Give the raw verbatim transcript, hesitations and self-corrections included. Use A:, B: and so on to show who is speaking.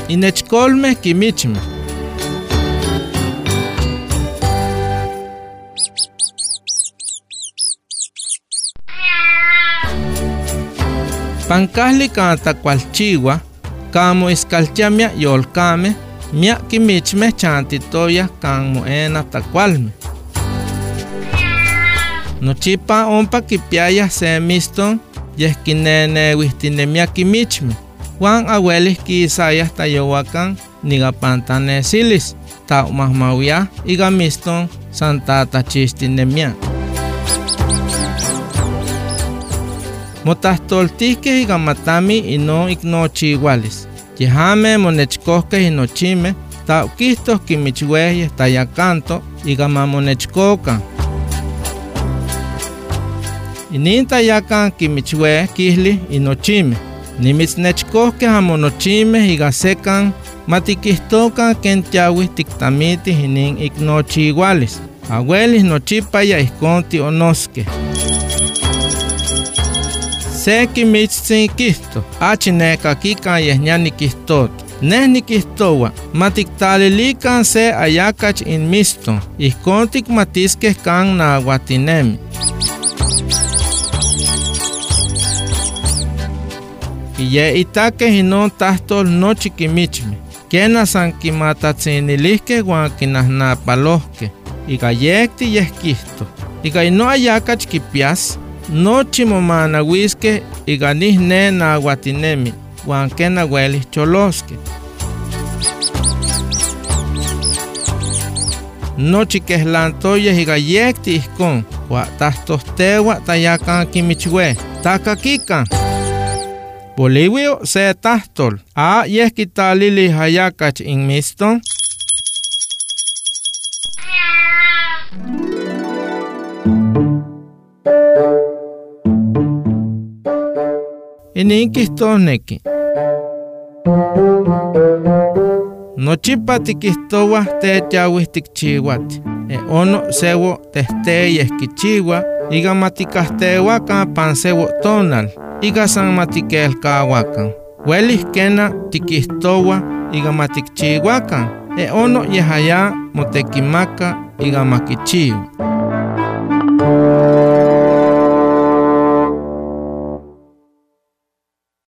A: inechkolmeh kimichmeh. Pankahli kan takualchiwa, kamo iskaltiamia yolkameh, mia kimichmeh chantitoya kan moena takualmeh. Nochipa ompa kipiayah se miston, yeh kinenewihtinemia kimichmeh. Juan abuelis kisayah tayowakan nigapantanesilis, taumahmawiah iga miston santatachistinemiah. Motahtoltihkeh iga matami ino iknochiwalis. Yehame monechkohkeh inochimeh, taukihtoh kimichweyeh tayakanto iga mamonechkokan. Inin tayakan kimichwe kihli inochimeh. Nimitznechkohkeh amonochimeh iga sekan matikihtokan ken tiawih tiktamitih inin iknochiwalis. Abuelis nochipa ya ihkon tionoskeh. Se kimichtsin kihto, achi nekakikan yeh nya nikihtot. Neh nikihtowa, matiktalilikan se ayakach in miston, ihkon tikmatiskeh kan nauatinemi. Kiye itakeh inon tahtol nochi kimichmeh. Kena san kimatatzinilihkeh wan kinahnapalohkeh. Iga yekti yeh kihto. Iga ino ayakach kipias, nochi momanawiskeh iga nih ne nauatinemi, wan ken abuelis choloskeh. Nochi kehlantoyeh iga yekti ihkon, wa tahtohtewa tayakan kimichwe. Takakikan. Bolivio se tahtol, a yeh kitalili hayakach in miston. Inin kihtoneki. Nochipa tikihtowa techawih tikchiwati. E ono sewo tehteyeh kichiwa, iga matikahtewakan pan sewo tonal. Iga san matikelkawakan. Welih kena tikihtowa iga matikchiwakan. E ono yehaya motekimaka iga makichiwa.